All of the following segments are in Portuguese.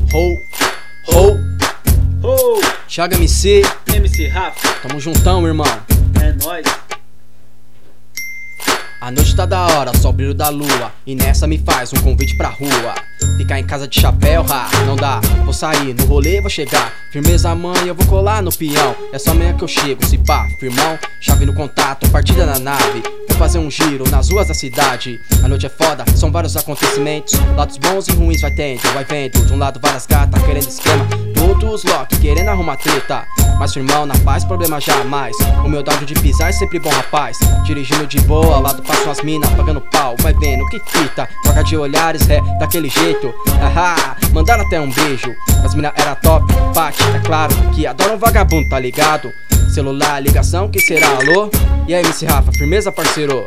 Thiago MC, MC Rafa, tamo juntão, irmão. é nóis. A noite tá da hora, só o brilho da lua. E nessa me faz um convite pra rua. Ficar em casa de chapéu, não dá. Vou sair, no rolê vou chegar. Firmeza mãe, eu vou colar no peão. É só amanhã que eu chego, se pá, firmão. Chave no contato, partida na nave. Vou fazer um giro nas ruas da cidade. A noite é foda, são vários acontecimentos. Lados bons e ruins vai tendo, vai vendo. De um lado várias gatas querendo esquema, do outro os lock querendo arrumar treta. Mas firmão, na paz, problema jamais. Humildade de pisar é sempre bom, rapaz. Dirigindo de boa, ao lado passam as minas pagando pau, vai vendo que fita. Troca de olhares, daquele jeito. Mandaram até um beijo. As mina era top, bate, é claro que adora um vagabundo, tá ligado? Celular, ligação, que será, alô? E aí, MC Rafa, firmeza, parceiro?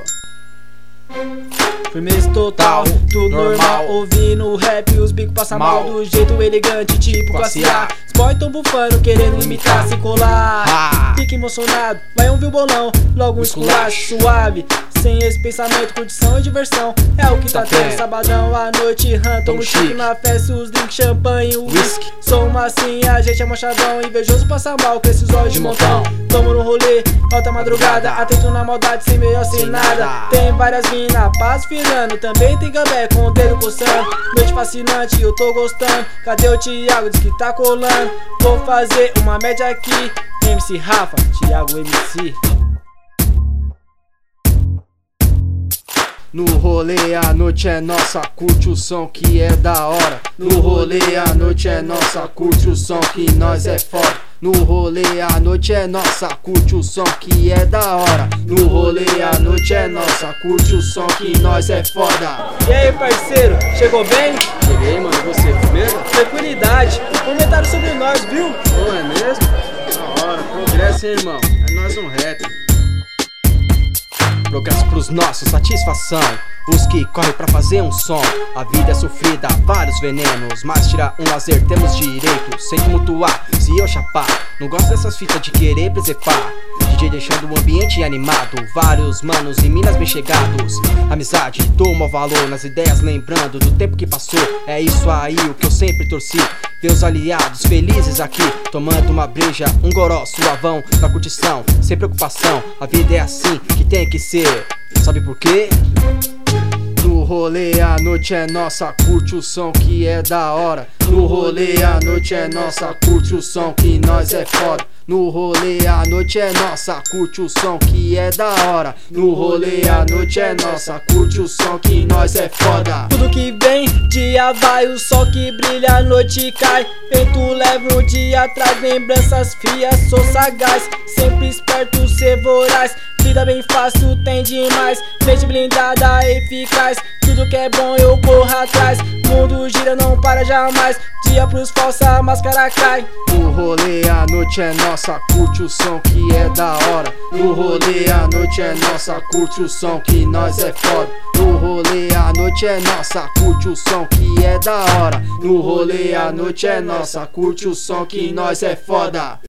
Firmeza total, tudo normal. Ouvindo rap, os bicos passam mal do jeito elegante, tipo classe A. Os boy tão bufando, querendo imitar, se colar. Fica emocionado, vai ouvir o bolão. Logo um esculacho suave, sem esse pensamento, curtição e diversão. É o que tá tendo, sabadão à noite, tamo chique na festa, os drinks, champanhe, o whisky. Somos assim, a gente é machadão, invejoso passa mal com esses olhos de montão. Tamo no rolê, alta madrugada, atento na maldade, sem meio sem nada. Tem várias minas, paz virando, também tem gambé com o dedo coçando. Noite fascinante, eu tô gostando. Cadê o Thiago? Diz que tá colando. Vou fazer uma média aqui. MC Rafa, Thiago MC. No rolê a noite é nossa, curte o som que é da hora. No rolê a noite é nossa, curte o som que nós é foda. No rolê a noite é nossa, curte o som que é da hora. No rolê a noite é nossa, curte o som que nós é foda. E aí, parceiro, chegou bem? Cheguei, mano, e você, firmeza? Tranquilidade, comentário sobre nós, viu? Pô, é mesmo? Da hora, progresso, hein, irmão? É nós um rap. Progresso pros nossos, satisfação. Os que correm pra fazer um som. A vida é sofrida, vários venenos, mas tira um lazer, temos direito. Sem tumultuar, se eu chapar. Não gosto dessas fitas de querer preservar. DJ deixando o ambiente animado. Vários manos e minas bem chegados. Amizade, dou maior valor nas ideias, lembrando do tempo que passou. É isso aí o que eu sempre torci. Ver os aliados felizes aqui, tomando uma breja, um goró suavão, na curtição, sem preocupação. A vida é assim que tem que ser. Sabe por quê? No rolê a noite é nossa, curte o som que é da hora. No rolê a noite é nossa, curte o som que nós é foda. No rolê a noite é nossa, curte o som que é da hora. No rolê a noite é nossa, curte o som que nós é foda. Tudo que vem, dia vai, o sol que brilha, a noite cai. Peito leve um dia atrás, lembranças frias, sou sagaz. Sempre esperto, ser voraz. Vida bem fácil, tem demais. Mente blindada, eficaz. Tudo que é bom eu corro atrás. Mundo gira, não para jamais. Dia pros falsa, máscara cai. No rolê a noite é nossa, curte o som que é da hora. No rolê a noite é nossa, curte o som que nós é foda. No rolê a noite é nossa, curte o som que é da hora. No rolê a noite é nossa, curte o som que nós é foda.